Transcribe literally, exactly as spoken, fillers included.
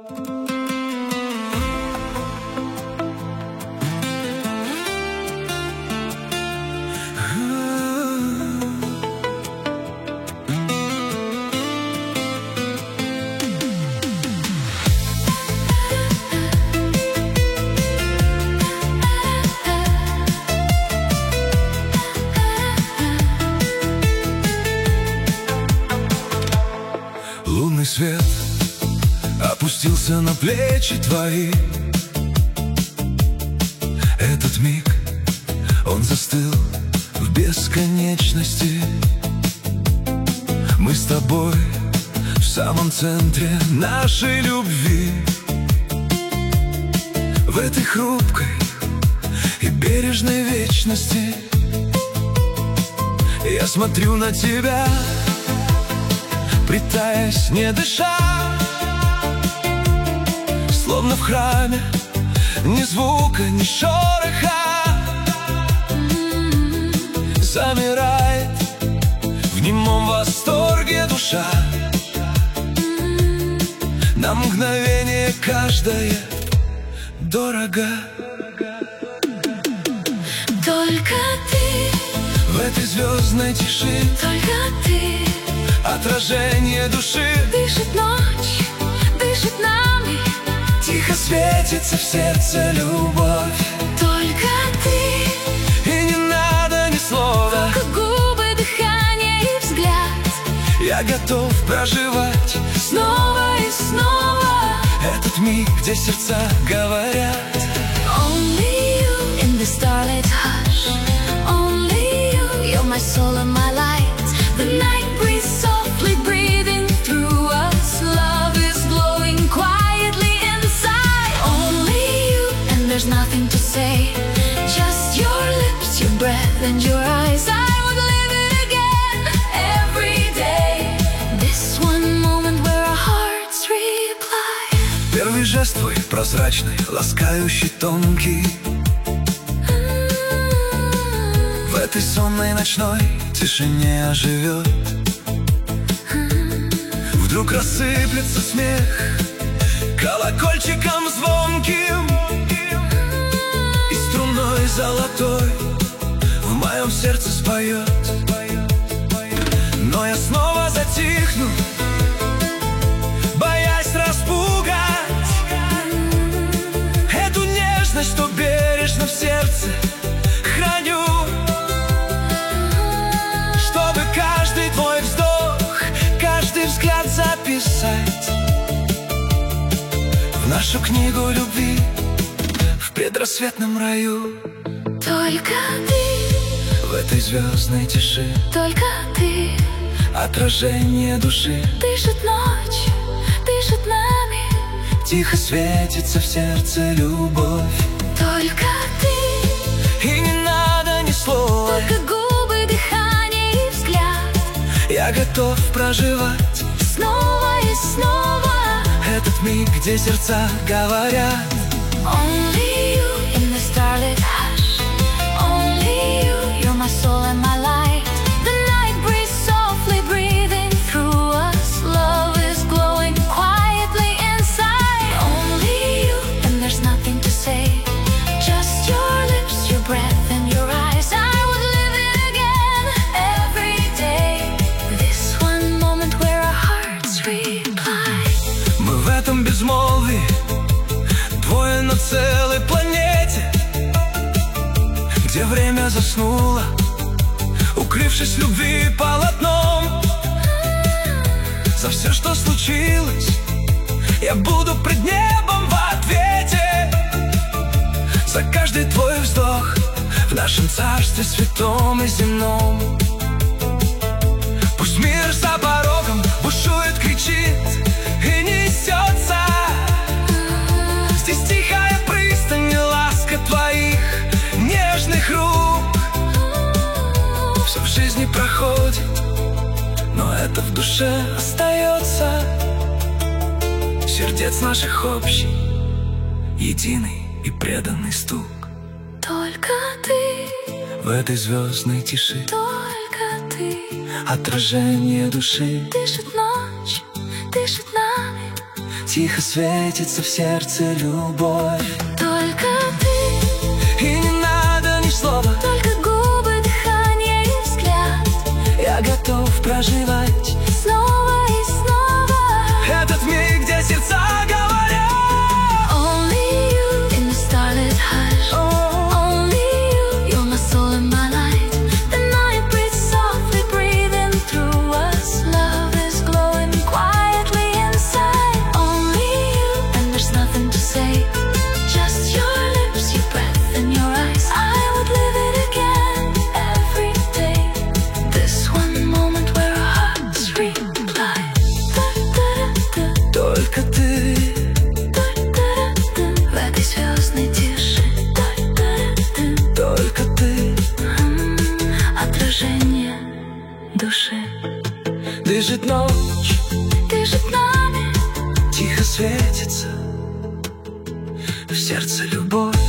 Лунный свет опустился на плечи твои. Этот миг, он застыл в бесконечности. Мы с тобой в самом центре нашей любви. В этой хрупкой и бережной вечности я смотрю на тебя, притаясь, не дыша, словно в храме, ни звука, ни шороха. Замирает в немом восторге душа. На мгновение каждое дорого. Только ты в этой звездной тиши, только ты. Отражение души. Дышит ночь, дышит нами. Тихо светится в сердце любовь. Только ты. И не надо ни слова, только губы, дыхание и взгляд. Я готов проживать снова и снова этот миг, где сердца говорят. Only you in the starlit hush. Only you, you're my soul and my light. The night breeze softly breathing through us. Love is glowing quietly inside. Only you, and there's nothing to say. Just your lips, your breath and your eyes. I would live it again every day. This one moment where our hearts reply. Первый жест твой прозрачный, ласкающий, тонкий. В этой сонной ночной тишине оживет. Вдруг рассыплется смех колокольчиком звонким, и струной золотой в моем сердце споет. Но я снова затихну, боясь распугать эту нежность, что бережно в сердце храню. Чтобы каждый твой вздох, каждый взгляд записать в нашу книгу любви в предрассветном раю. Только ты в этой звездной тиши, только ты. Отражение души. Дышит ночь, дышит нами. Тихо светится в сердце любовь. Только ты. И не надо ни слова, только губы, дыхание и взгляд. Я готов проживать снова и снова этот миг, где сердца говорят. Only you in the starlit hush. Only you, you're my soul and my light. The night breeze softly breathing through us. Love is glowing quietly inside. Only you, and there's nothing to say. Just your lips, your breath and your eyes. I would live it again every day. This one moment where our hearts reply. Мы в этом безмолвии, двое на целой планете, где время заснуло, укрывшись любви полотном. За все, что случилось, я буду пред небом в ответе. За каждый твой вздох в нашем царстве святом и земном. Пусть мир за порогом бушует, кричит и несется. Здесь тихая пристань, ласка твоих нежных рук. Все в жизни проходит, но это в душе остается. Сердец наших общий, единый и преданный стук. Только ты в этой звездной тиши, только ты. Отражение души. Дышит ночь, дышит нами. Тихо светится в сердце любовь. Только ты, и не надо ни слова, только губы, дыхание и взгляд. Я готов проживать снова и снова этот миг, где сердца говорят. Only you in the starlit hush. Oh. Only you, you're my soul and my light. The night breathes softly, breathing through us. Love is glowing quietly inside. Only you, and there's nothing to say. Just your lips, your breath, and your eyes. I would live it again every day. This one moment where our hearts reply. Da-da-da-da. Только ты, Да-да-да-да. В этой звездной тиши. Да-да-да-да. только ты. М, Отражение души Дышит ночь, дышит нами. тихо светится в сердце любовь.